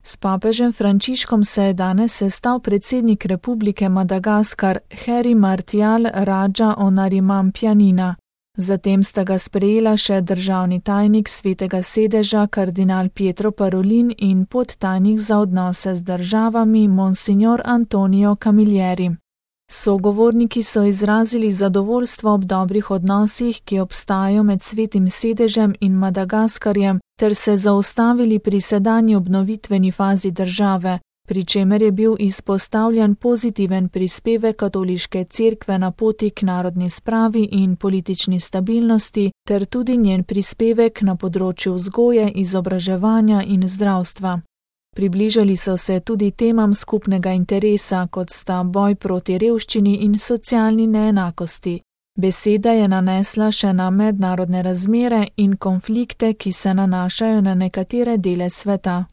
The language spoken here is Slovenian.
S papežem Frančiškom se je danes sestal predsednik Republike Madagaskar Heri Martial Radža Onarimampianina. Zatem sta ga sprejela še državni tajnik Svetega sedeža kardinal Pietro Parolin in podtajnik za odnose z državami Monsignor Antonio Camilleri. Sogovorniki so izrazili zadovoljstvo ob dobrih odnosih, ki obstajajo med Svetim sedežem in Madagaskarjem, ter se zaustavili pri sedanji obnovitveni fazi države, pri čemer je bil izpostavljen pozitiven prispevek katoliške cerkve na poti k narodni spravi in politični stabilnosti, ter tudi njen prispevek na področju vzgoje, izobraževanja in zdravstva. Približali so se tudi temam skupnega interesa, kot sta boj proti revščini in socialni neenakosti. Beseda je nanesla še na mednarodne razmere in konflikte, ki se nanašajo na nekatere dele sveta.